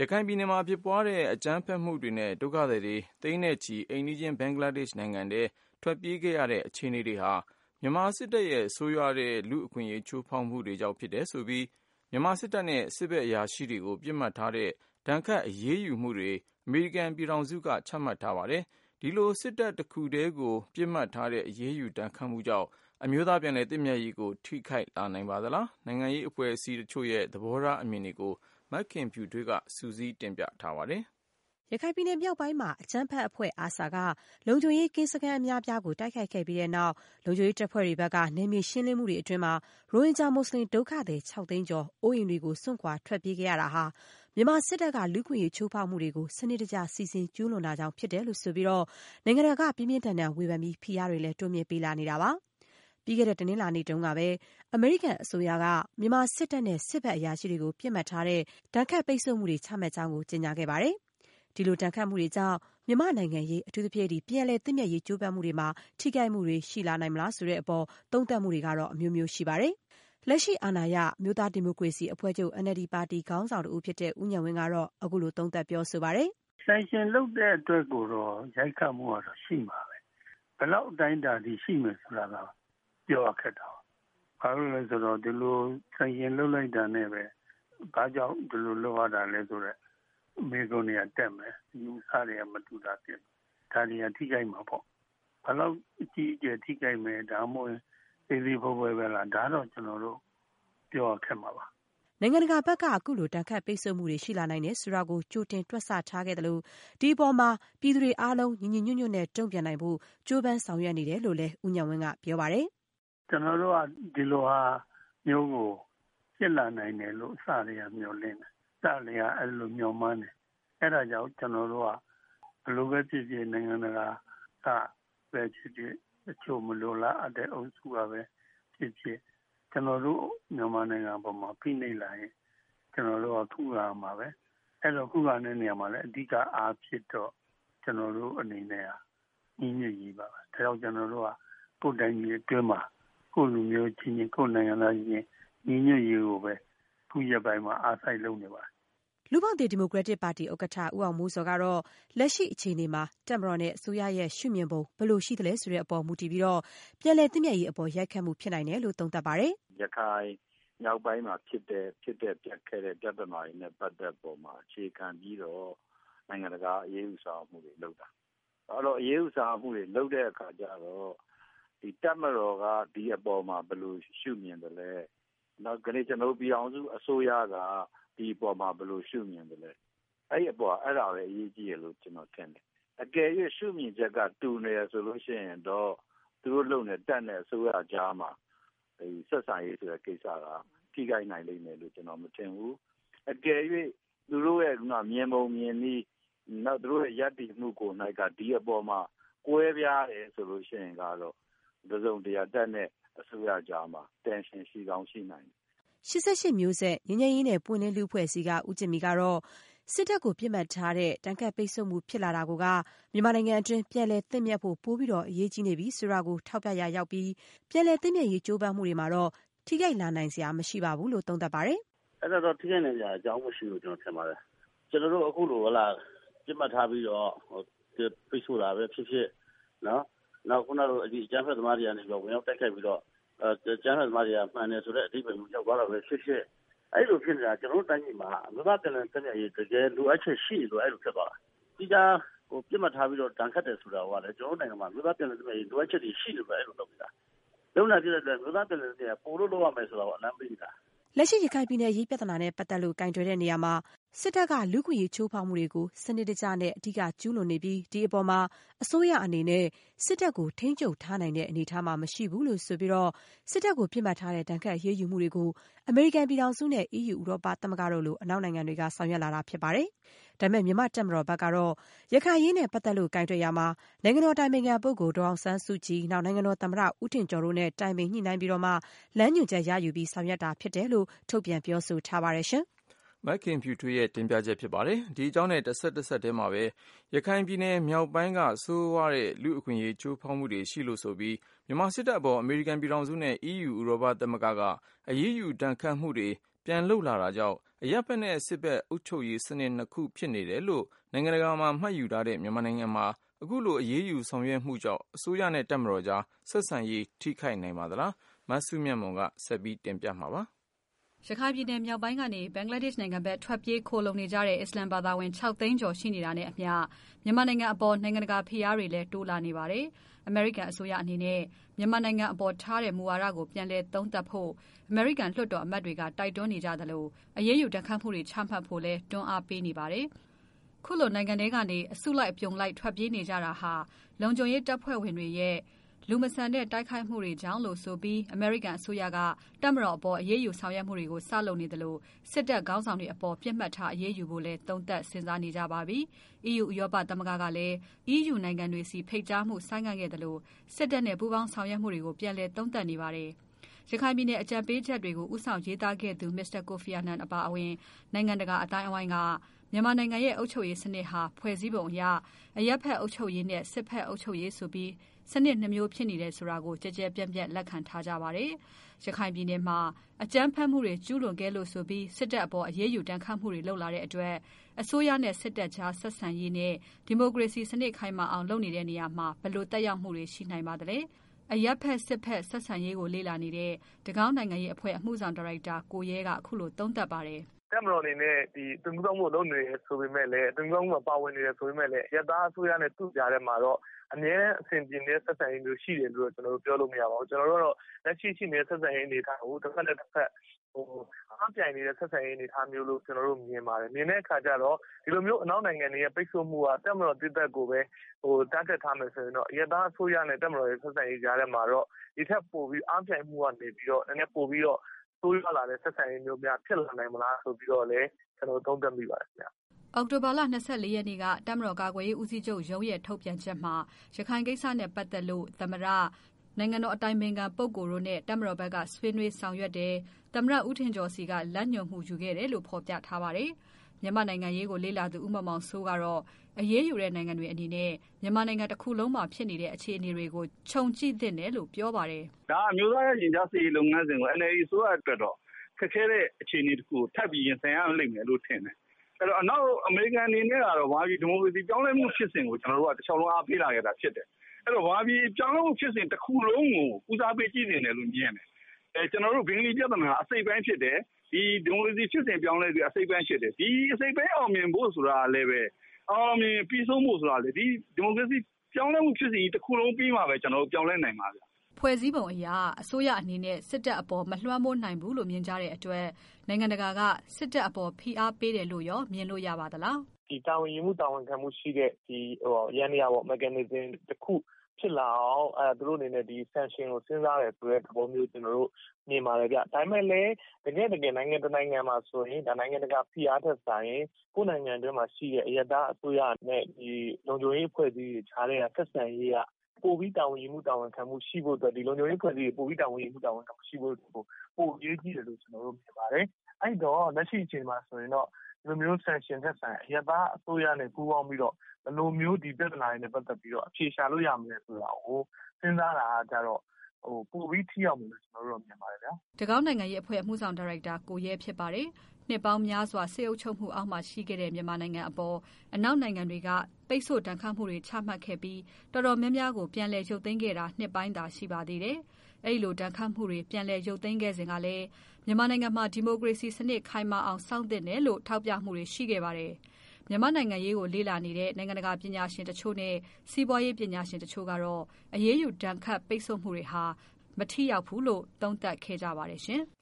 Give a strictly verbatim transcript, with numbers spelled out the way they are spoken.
ခိုင်ပြည်နယ်မှာဖြစ်ပွားတဲ့အကြမ်းဖက်မှုတွေနဲ့ဒုက္ခသည်တွေသိန်းနဲ့ချီအိမ်နီးချင်းဘင်္ဂလားဒေ့ရှ်နိုင်ငံထဲထွက်ပြေးခဲ့ရတဲ့အခြေအနေတွေဟာမြန်မာစစ်တပ်ရဲ့ဆိုးရွားတဲ့လူ့အခွင့်အရေးချိုးဖောက်မှုတွေကြောင့်ဖြစ်တယ်ဆိုပြီးမြန်မာစစ်တပ်နဲ့စစ်ဘက်အရာရှိတွေကိုပြစ်မှတ်ထားတဲ့ဒဏ်ခတ်အရေးယူမှုတွေအမေရိကန်ပြည်ထောင်စုကချမှတ်ထားပါတယ်။ဒီလိုစစ်တပ်တစ်ခုတည်းကိုပြစ်မှတ်ထားတဲ့အရေးယူဒဏ်ခတ်မှုကြောင့်အမျိုးသားပြန်လည်သင့်မြတ်ရေးကိုထိခိုက်လာနိုင်ပါသလား။နိုင်ငံရေးအဖွဲ့အစည်းတချို့ရဲ့သဘောထားအမြင်တွေကိုမခင်ဖြူထွေးကစူးစီးတင်ပြထားပါတယ်။ရခိုင်ပြည်နယ်မြောက်ပိုင်းမှာအကြမ်းဖက်အဖွဲ့အာဆာကလုံခြုံရေးကင်းစခန်းအများအပြားကိုတိုက်ခိုက်ခဲ့ပြီးတဲ့နောက်လုံခြုံရေးတပ်ဖွဲ့တွေဘက်ကနယ်မြေရှင်းလင်းမှုတွေအတွင်းမှာရိုဟင်ဂျာမွတ်စလင်ဒုက္ခသည်၆သိန်းကျော်အိုးအိမ်တွေကိုစွန့်ခွာထွက်ပြေးခဲ့ရတာဟာမြန်မာစစ်တပ်ကလူ့အခွင့်အရေးချိုးဖောက်မှုတွေကိုစနစ်တကျစီစဉ်ကျူးလွန်တာကြောင့်ဖြစ်တယ်လို့ဆိုပြီးတော့နိုင်ငံတကာကပြင်းပြင်းထန်ထန်ဝေဖန်ပြီးဖိအားတွေလည်းတိုးမြင့်ပေးလာနေတာပါ။ပြီးခဲ့တဲ့တနင်္လာနေ့တုန်းကပဲအမေရိကန်အစိုးရကမြန်မာစစ်တပ်နဲ့စစ်ဘက်အရာရှိတွေကိုပြစ်မှတ်ထားတဲ့ဒဏ်ခတ်ပိတ်ဆို့မှုတွေချမှတ်ကြောင်းကိုကြေညာခဲ့ပါတယ်။ဒီလိုဒဏ်ခတ်မှုတွေကြောင့်မြန်မာနိုင်ငံရေးအထူးသဖြင့်ဒီပြည်လဲသင့်မြတ်ရေးကြိုးပမ်းမှုတွေမှာထိခိုက်မှုတွေရှိလာနိုင်မလားဆိုတဲ့အပေါ်သုံးသပ်မှုတွေကတော့အမျိုးမျိုးရှိပါတယ်။လက်ရှိအာဏာရမြို့သားဒီမိုကရေစီအဖွဲ့ချုပ် အန်အယ်လ်ဒီ ပါတီခေါင်းဆောင်တဦးဖြစ်တဲ့ဦးဉာဏ်ဝင်းကတော့အခုလိုသုံးသပ်ပြောဆိုပါတယ်။ဆိုင်ရှင်လုပ်တဲ့အတွက်ကိုတော့ရိုက်ခတ်မှုကတော့ရှိမှာပဲ။ဘယ်လောက်အတိုင်းအတာထိရှိမယ်ဆိုတာကပြောရခက်တာ။ဘာလို့လဲဆိုတော့ဒီလိုဆိုင်ရှင်လုပ်လိုက်တာနဲ့ပဲဘာကြောင့်ဒီလိုလုပ်ရတာလဲဆိုတော့အမေကုန်းတွေကတက်မယ်။လူစားတွေကမတူတာဖြစ်။ဒါတွေကထိခိုက်မှာပေါ့။ဘယ်လောက်အကြီးအကျယ်ထိခိုက်မယ်ဒါမှမဟုတ်သေးသေးဖွဲဖွဲပဲလားဒါတော့ကျွန်တော်တို့ပြောရခက်မှာပါ။နိုင်ငံတကာဘက်ကအခုလိုတန်ခတ်ပိတ်ဆို့မှုတွေရှိလာနိုင်တယ်ဆိုတာကိုကြိုတင်တွက်ဆထားခဲ့တယ်လို့ဒီအပေါ်မှာပြည်သူတွေအားလုံးညီညီညွတ်ညွတ်နဲ့တုံ့ပြန်နိုင်ဖို့ကြိုးပမ်းဆောင်ရွက်နေတယ်လို့လည်းဦးဉာဏ်ဝင်းကပြောပါတယ်။ကျွန်တော်တို့ကဒီလိုဟာမျိုးကိုဖြစ်လာနိုင်တယ်လို့အစတွေကမျှော်လင့်တယ်။စတွေကအဲ့လိုမျှော်မှန်းတယ်။အဲ့ဒါကြောင့်ကျွန်တော်တို့ကဘယ်လိုပဲဖြစ်ဖြစ်နိုင်ငံတကာကပဲဖြစ်ဖြစ်အချို့မလိုလားအတဲ့အုပ်စုကပဲဖြစ်ဖြစ်ကျွန်တော်တို့မြန်မာနိုင်ငံပေါ်မှာဖိနှိပ်လာရင်ကျွန်တော်တို့ကခုခံမှာပဲအဲ့တော့ခုခံတဲ့နေရာမှာလည်းအဓိကအားဖြစ်တော့ကျွန်တော်တို့အနေနဲ့ညီညွတ်ရေးပါပဲဒါကြောင့်ကျွန်တော်တို့ကကိုယ်တိုင်ကြီးအတွင်းမှာကိုယ်လူမျိုးချင်းချင်းကိုယ်နိုင်ငံသားချင်းညီညွတ်ရေးကိုပဲခုရပိုင်းမှာအားစိုက်လုပ်နေပါတယ်လူ့ဘောင်သစ်ဒီမိုကရက်တစ်ပါတီဥက္ကဋ္ဌဦးအောင်မိုးစောကတော့လက်ရှိအခြေအနေမှာတပ်မတော်နဲ့အစိုးရရဲ့ရှုမြင်ပုံဘယ်လိုရှိသလဲဆိုတဲ့အပေါ်မူတည်ပြီးတော့ပြည်လဲသင့်မြတ်ရေးအပေါ်ရိုက်ခတ်မှုဖြစ်နိုင်တယ်လို့သုံးသပ်ပါတယ်။ရခိုင်မြောက်ပိုင်းမှာဖြစ်တဲ့ဖြစ်တဲ့ပြတ်ခဲ့တဲ့ပြဿနာတွေနဲ့ပတ်သက်ပေါ်မှာအခြေခံပြီးတော့နိုင်ငံတကာအရေးယူဆောင်မှုတွေလုပ်တာ။အဲ့တော့အရေးယူဆောင်မှုတွေလုပ်တဲ့အခါကျတော့ဒီတပ်မတော်ကဒီအပေါ်မှာဘယ်လိုရှုမြင်တယ်လဲ။နောက်ကနေကျွန်တော်ပြည်အောင်စုအစိုးရကဒီအပေါ်မှာဘယ်လိုရှုမြင်တယ်လဲအဲ့ဒီအပေါ်အဲ့ဒါပဲအရေးကြီးရလို့ကျွန်တော်ထင်တယ်အကယ်၍ရှုမြင်ချက်ကတူနေရဆိုလို့ရှိရင်တော့သူတို့လုံနဲ့တက်တဲ့အစိုးရကြားမှာဒီဆက်ဆံရေးဆိုတဲ့ကိစ္စကထိခိုက်နိုင်လိမ့်မယ်လို့ကျွန်တော်မထင်ဘူးအကယ်၍သူတို့ရဲ့ကမြင်ပုံမြင်နည်းနောက်သူတို့ရဲ့ယက်တီမှုကိုနိုင်ကဒီအပေါ်မှာကွဲပြားတယ်ဆိုလို့ရှိရင်ကတော့ဒီစုံတရားတက်တဲ့အစိုးရကြားမှာ tension ရှိကောင်းရှိနိုင်တယ်ရှစ်ရှစ်မျိုးဆက်ငြိမ်းချမ်းရေးနဲ့ပွင့်လင်းလူ့အဖွဲ့အစည်းကဦးကျင်မီကတော့စစ်တပ်ကိုပြစ်မှတ်ထားတဲ့တန်ခတ်ပိတ်ဆို့မှုဖြစ်လာတာကမြန်မာနိုင်ငံအတွင်းပြည်လဲသင့်မြတ်ဖို့ပိုပြီးတော့အရေးကြီးနေပြီဆိုတာကိုထောက်ပြရရောက်ပြီးပြည်လဲသင့်မြတ်ရေးကြိုးပမ်းမှုတွေမှာတော့ထိခိုက်လာနိုင်စရာမရှိပါဘူးလို့သုံးသပ်ပါတယ်။အဲ့ဒါတော့ထိခိုက်နိုင်စရာအကြောင်းမရှိဘူးကျွန်တော်ထင်ပါတယ်။ကျွန်တော်တို့အခုလိုဟလာပြစ်မှတ်ထားပြီးတော့ပိတ်ဆို့တာပဲဖြစ်ဖြစ်နော်။နောက်ခုနကဒီအကြမ်းဖက်သမားတွေကနေပြီးဝင်ရောက်တိုက်ခိုက်ပြီးတော့အဲကျန်းမာရေးသမားတွေကမှန်တယ်ဆိုတဲ့အဓိပ္ပာယ်မျိုးရောက်သွားတော့ပဲဖြစ်ဖြစ်အဲ့လိုဖြစ်နေတာကျွန်တော်တို့တိုင်းပြည်မှာအမျိုးသားပြည်နယ်တက်မြရေးတကယ်လိုအပ်ချက်ရှိလို့အဲ့လိုဖြစ်သွားတာဒီကဟိုပြစ်မှတ်ထားပြီးတော့တန်ခတ်တယ်ဆိုတာကလည်းကျွန်တော်တို့နိုင်ငံမှာအမျိုးသားပြည်နယ်တက်မြရေးလိုအပ်ချက်တွေရှိလို့ပဲအဲ့လိုလုပ်နေတာလုံလာပြည့်တဲ့မျိုးသားပြည်နယ်တွေကပို့လို့လုပ်ရမယ်ဆိုတော့အလမ်းပေးတာလက်ရှိရခိုင်ပြည်နယ်ရေးပြဿနာနဲ့ပတ်သက်လို့ကင်တွယ်တဲ့နေရာမှာစစ်တပ်ကလူ့ခွင့်ရေးချိုးဖောက်မှုတွေကိုစနစ်တကျနဲ့အဓိကကျူးလွန်နေပြီးဒီအပေါ်မှာအစိုးရအနေနဲ့စစ်တပ်ကိုထိန်းချုပ်ထားနိုင်တဲ့အနေအထားမှာမရှိဘူးလို့ဆိုပြီးတော့စစ်တပ်ကိုပြစ်မှတ်ထားတဲ့တန်ခတ်ရေးယူမှုတွေကိုအမေရိကန်ပြည်ထောင်စုနဲ့ အီးယူဥရောပသမဂ္ဂတို့လိုအနောက်နိုင်ငံတွေကဆောင်ရွက်လာတာဖြစ်ပါတယ်။ဒါပေမဲ့မြန်မာတပ်မတော်ဘက်ကတော့ရခိုင်ရေးနဲ့ပတ်သက်လို့ကင်တွယ်ရမှာနိုင်ငံတော်တိုင်ပင်ခံပုဂ္ဂိုလ်ဒေါအောင်ဆန်းစုကြည်နောက်နိုင်ငံတော်သမ္မတဦးထင်ကျော်တို့နဲ့တိုင်ပင်ညှိနှိုင်းပြီးတော့မှလမ်းညွှန်ချက်ရယူပြီးဆောင်ရွက်တာဖြစ်တယ်လို့ထုတ်ပြန်ပြောဆိုထားပါတယ်ရှင်။မခင်ဖြူထွေးရဲ့တင်ပြချက်ဖြစ်ပါတယ်။ဒီအကြောင်းနဲ့တစ်ဆက်တစ်ဆက်တည်းမှာပဲရခိုင်ပြည်နယ်မြောက်ပိုင်းကဆိုးဝါးတဲ့လူ့အခွင့်အရေးချိုးဖောက်မှုတွေရှိလို့ဆိုပြီးမြန်မာစစ်တပ်အပေါ်အမေရိကန်ပြည်ထောင်စုနဲ့ အီးယူဥရောပသမဂ္ဂကအရေးယူဒဏ်ခတ်မှုတွေပြန်လုပ်လာတာကြောင့်အရပ်ဘက်နဲ့စစ်ဘက်အုပ်ချုပ်ရေးစနစ်နှစ်ခုဖြစ်နေတယ်လို့နိုင်ငံတကာမှာမှတ်ယူထားတဲ့မြန်မာနိုင်ငံမှာအခုလိုအရေးယူဆောင်ရွက်မှုကြောင့်အစိုးရနဲ့တပ်မတော်ကြားဆက်ဆံရေးထိခိုက်နိုင်ပါသလားမဆုမြတ်မွန်ကဆက်ပြီးတင်ပြမှာပါရခိုင်ပြည်နယ်မြောက်ပိုင်းကနေဘင်္ဂလားဒေ့ရှ်နိုင်ငံဘက်ထွက်ပြေးခိုလုံနေကြတဲ့အစ္စလမ်ဘာသာဝင်၆သိန်းကျော်ရှိနေတာနဲ့အမျှမြန်မာနိုင်ငံအပေါ်နိုင်ငံတကာဖိအားတွေလည်းတိုးလာနေပါတယ်။ အမေရိကန်အစိုးရအနေနဲ့မြန်မာနိုင်ငံအပေါ်ထားတဲ့မူဝါဒကိုပြန်လည်သုံးသပ်ဖို့အမေရိကန်လွှတ်တော်အမတ်တွေကတိုက်တွန်းနေကြသလိုအရေးယူဒဏ်ခတ်မှုတွေချမှတ်ဖို့လည်းတွန်းအားပေးနေပါတယ်။ခုလိုနိုင်ငံတွေကနေအစုလိုက်အပြုံလိုက်ထွက်ပြေးနေကြတာဟာလုံခြုံရေးတပ်ဖွဲ့ဝင်တွေရဲ့လူမဆန်တဲ့တိုက်ခိုက်မှုတွေကြောင့်လို့ဆိုပြီးအမေရိကန်အစိုးရကတပ်မတော်အပေါ်အရေးယူဆောင်ရွက်မှုတွေကိုစလုပ်နေတယ်လို့စစ်တပ်ခေါင်းဆောင်တွေအပေါ်ပြစ်မှတ်ထားအရေးယူဖို့လည်းသုံးသပ်စဉ်းစားနေကြပါပြီ။ အီးယူဥရောပသမဂ္ဂကလည်း အီးယူနိုင်ငံတွေစီဖိတ်ကြားမှုဆိုင်းငံ့ခဲ့တယ်လို့စစ်တပ်နဲ့ပူးပေါင်းဆောင်ရွက်မှုတွေကိုပြန်လည်သုံးသပ်နေပါတယ်။ရခိုင်ပြည်နယ်အကြံပေးချက်တွေကိုဦးဆောင်ရေးသားခဲ့သူ Mr. Kofi Annan အပါအဝင်နိုင်ငံတကာအတိုင်းအဝိုင်းကမြန်မာနိုင်ငံရဲ့အုပ်ချုပ်ရေးစနစ်ဟာဖွဲ့စည်းပုံအရအရပ်ဖက်အုပ်ချုပ်ရေးနဲ့စစ်ဖက်အုပ်ချုပ်ရေးဆိုပြီးစနစ်နှစ်မျိုးဖြစ်နေတယ်ဆိုတာကိုကြဲကြဲပြန့်ပြန့်လက်ခံထားကြပါတယ်။ရခိုင်ပြည်နယ်မှာအကြမ်းဖက်မှုတွေကျူးလွန်ခဲ့လို့ဆိုပြီးစစ်တပ်အပေါ်အရေးယူတန်းခတ်မှုတွေလုပ်လာတဲ့အတွက်အစိုးရနဲ့စစ်တပ်ကြားဆက်ဆံရေးနဲ့ဒီမိုကရေစီစနစ်ခိုင်မာအောင်လုပ်နေတဲ့နေရာမှာဘယ်လိုတက်ရောက်မှုတွေရှိနိုင်ပါသလဲ။အရပ်ဖက်စစ်ဖက်ဆက်ဆံရေးကိုလေ့လာနေတဲ့တကောင်းနိုင်ငံရေးအဖွဲ့အမှုဆောင်ဒါရိုက်တာကိုရဲကအခုလိုသုံးသပ်ပါတယ်။တက်မတော်အနေနဲ့ဒီသူမှုဆောင်မှုလုပ်နေတယ်ဆိုပေမဲ့လည်းသူမှုဆောင်မှုပါဝင်နေတယ်ဆိုပေမဲ့လည်းရသားအစိုးရနဲ့သူ့ကြားထဲမှာတော့အမြဲအစဉ်ပြင်းတဲ့ဆက်ဆံရေးမျိုးရှိတယ်လို့ကျွန်တော်တို့ပြောလို့မရပါဘူးကျွန်တော်တို့တော့လက်ရှိရှိနေတဲ့ဆက်ဆံရေးအနေအထားကိုတစ်ဖက်နဲ့တစ်ဖက်ဟိုအားပြိုင်နေတဲ့ဆက်ဆံရေးအနေအထားမျိုးလို့ကျွန်တော်တို့မြင်ပါတယ်မြင်တဲ့အခါကျတော့ဒီလိုမျိုးအနောက်နိုင်ငံတွေရဲ့ပိတ်ဆို့မှုကတက်မတော်တည်သက်ကိုပဲဟိုတားတက်ထားမယ်ဆိုရင်တော့ရသားအစိုးရနဲ့တက်မတော်ရဲ့ဆက်ဆံရေးကြားထဲမှာတော့ဒီထက်ပိုပြီးအားပြိုင်မှုကနေပြီးတော့နည်းနည်းပိုပြီးတော့ဆိုးရွားလာတဲ့ဆက်ဆံရေးမျိုးများဖြစ်လာနိုင်မလားဆိုပြီးတော့လည်းကျွန်တော်သုံးသပ်မိပါတယ်ခင်ဗျ။အောက်တိုဘာလ၂၄ရက်နေ့ကတပ်မတော်ကာကွယ်ရေးဦးစီးချုပ်ရုံးရဲ့ထုတ်ပြန်ချက်မှာရခိုင်ကိစ္စနဲ့ပတ်သက်လို့သမ္မတနိုင်ငံတော်အတိုင်ပင်ခံပုဂ္ဂိုလ်တို့နဲ့တပ်မတော်ဘက်ကဆွေးနွေးဆောင်ရွက်တယ်။သမ္မတဦးထင်ကျော်စီကလက်ညှိုးမှုယူခဲ့တယ်လို့ဖော်ပြထားပါတယ်။မြန်မာနိုင်ငံရေးကိုလေ့လာသူဦးမောင်မောင်စိုးကတော့အရေးယူတဲ့နိုင်ငံတွေအနေနဲ့မြန်မာနိုင်ငံတစ်ခုလုံးမှာဖြစ်နေတဲ့အခြေအနေတွေကိုခြုံကြည့်သင့်တယ်လို့ပြောပါတယ်။ဒါအမျိုးသားရဲ့ရင်ကြားစေ့လုပ်ငန်းစဉ်ကို N L D ဆိုရအတွက်တော့ခက်ခဲတဲ့အခြေအနေတစ်ခုကိုထပ်ပြီးရင်ဆိုင်ရလိမ့်မယ်လို့ထင်တယ်။အဲ့တော့အနောက်အမေရိကန်အနေနဲ့ကတော့ဘာပြီးဒီမိုကရေစီပြောင်းလဲမှုဖြစ်စဉ်ကိုကျွန်တော်တို့ကတစ်ချောင်းလုံးအားပေးလာခဲ့တာဖြစ်တယ်။အဲ့တော့ဘာပြီးပြောင်းလဲမှုဖြစ်စဉ်တစ်ခုလုံးကိုဦးစားပေးကြည့်နေတယ်လို့မြင်တယ်။အဲကျွန်တော်တို့ဘင်္ဂလီပြဿနာအစိပ်ပိုင်းဖြစ်တယ်။ဒီဒီမိုကရေစီဖြစ်စဉ်ပြောင်းလဲပြီးအစိပ်ပိုင်းဖြစ်တယ်။ဒီအစိပ်ပိုင်းအောင်မြင်ဖို့ဆိုတာလည်းပဲအောင်မြင်ပြီးဆုံးဖို့ဆိုတာလေဒီဒီမိုကရေစီပြောင်းလဲမှုဖြစ်စဉ်တစ်ခုလုံးပြီးမှပဲကျွန်တော်တို့ပြောင်းလဲနိုင်မှာဗျ။ဖွဲ့စည်းပုံအရအစိုးရအနေနဲ့စစ်တပ်အပေါ်မလွှမ်းမိုးနိုင်ဘူးလို့မြင်ကြတဲ့အတွက်နိုင်ငံတကာကစစ်တပ်အပေါ်ဖိအားပေးတယ်လို့ရောမြင်လို့ရပါသလားဒီတာဝန်ယူမှုတာဝန်ခံမှုရှိတဲ့ဒီဟိုရန်ရပေါ့ mechanism တစ်ခုဖြစ်လာအောင်အဲသူတို့အနေနဲ့ဒီ sanction ကိုစဉ်းစားတယ်ဆိုတဲ့သဘောမျိုးကျွန်တော်တို့မြင်ပါတယ်ဗျဒါပေမဲ့လည်းတကယ်တကယ်နိုင်ငံတကာနိုင်ငံမှာဆိုရင်ဒါနိုင်ငံတကာဖိအားထက်ဆိုင်ကိုယ်နိုင်ငံတွင်းမှာရှိတဲ့အရတားအစိုးရနဲ့ဒီလုံခြုံရေးအဖွဲ့အစည်းတွေခြားတဲ့ဆက်ဆံရေးကပိုပြီးတာဝန်ယူမှုတာဝန်ခံမှုရှိဖို့အတွက်ဒီလုံခြုံရေးဖွဲ့စည်းပိုပြီးတာဝန်ယူမှုတာဝန်ခံမှုရှိဖို့ပိုရေးကြီးတယ်လို့ကျွန်တော်တို့မြင်ပါတယ်။အဲ့တော့လက်ရှိအချိန်မှာဆိုရင်တော့ဒီလိုမျိုး sanction ထက်ဆိုင်အရသာအစိုးရနဲ့ပူးပေါင်းပြီးတော့ဘယ်လိုမျိုးဒီပြဿနာတွေနဲ့ပတ်သက်ပြီးတော့အဖြေရှာလို့ရမလဲဆိုတာကိုစဉ်းစားတာကြတော့ဟိုပိုပြီးထိရောက်မယ်လို့ကျွန်တော်တို့မြင်ပါတယ်ဗျာ။တကောင်းနိုင်ငံရေးအဖွဲ့အမှုဆောင်ဒါရိုက်တာကိုရဲဖြစ်ပါတယ်။နှစ်ပေါင်းများစွာစေအုပ်ချုပ်မှုအောက်မှာရှိခဲ့တဲ့မြန်မာနိုင်ငံအပေါ်အနောက်နိုင်ငံတွေကပိတ်ဆို့တန်ခတ်မှုတွေချမှတ်ခဲ့ပြီးတော်တော်များများကိုပြန်လည်ရုပ်သိမ်းခဲ့တာနှစ်ပိုင်းသာရှိပါသေးတယ်။အဲဒီလိုတန်ခတ်မှုတွေပြန်လည်ရုပ်သိမ်းခဲ့စဉ်ကလည်းမြန်မာနိုင်ငံမှာဒီမိုကရေစီစနစ်ခိုင်မာအောင်စောင့်သင့်တယ်လို့ထောက်ပြမှုတွေရှိခဲ့ပါတယ်။မြန်မာနိုင်ငံရေးကိုလေ့လာနေတဲ့နိုင်ငံတကာပညာရှင်တချို့နဲ့စီးပွားရေးပညာရှင်တချို့ကတော့အရေးယူဒဏ်ခတ်ပိတ်ဆို့မှုတွေဟာမထိရောက်ဘူးလို့သုံးသပ်ခဲ့ကြပါတယ်ရှင်။